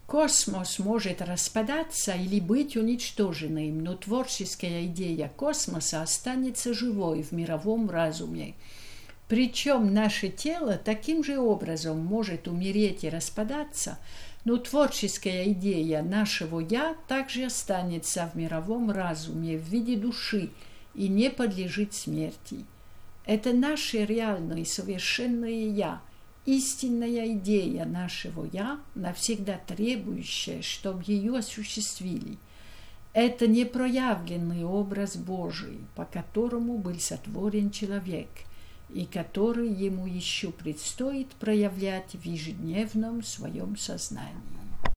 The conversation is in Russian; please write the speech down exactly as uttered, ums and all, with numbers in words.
Космос может распадаться или быть уничтоженным, но творческая идея космоса останется живой в мировом разуме. Причем наше тело таким же образом может умереть и распадаться, но творческая идея нашего «я» также останется в мировом разуме в виде души и не подлежит смерти. Это наше реальное и совершенное «я», истинная идея нашего «я», навсегда требующая, чтобы ее осуществили. Это непроявленный образ Божий, по которому был сотворен человек, и который ему еще предстоит проявлять в ежедневном своем сознании.